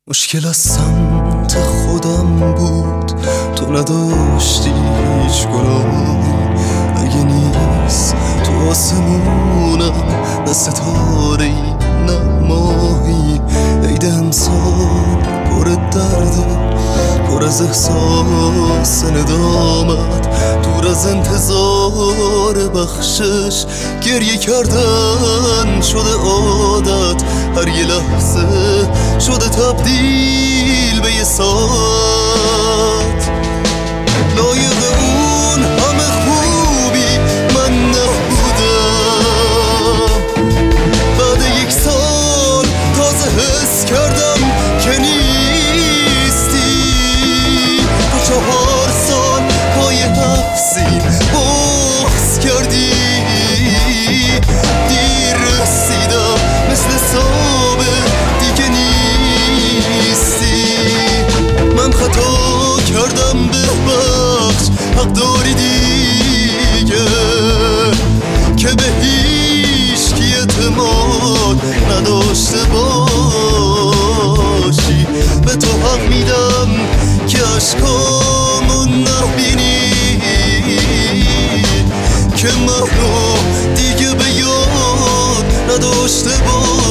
مشکل از سمت خودم بود، تو نداشتی هیچ گناهی. اگه نیست تو آسمونم، نه ستاره‌ای نه ماهی. عید انسان پر درده، پر از احساس ندامت، دور از انتظار بخشش. گریه کردن شده عادت، هر یه لحظه شده تبدیل به یه ساعت. لایق اون همه خوبی من نبودم، بعد یک سال تازه حس کردم که نیستی. تو 4 سال پای حفظی بغض کردی، دیر رسیدم مثل ثابت دیگه نیستی. من خطا کردم ببخش، حق داری دیگه که به هیچکی اعتماد نداشته باشی. به تو حق میدم که اشکامو نبینی، که منو دیگه به یاد نداشته باشی.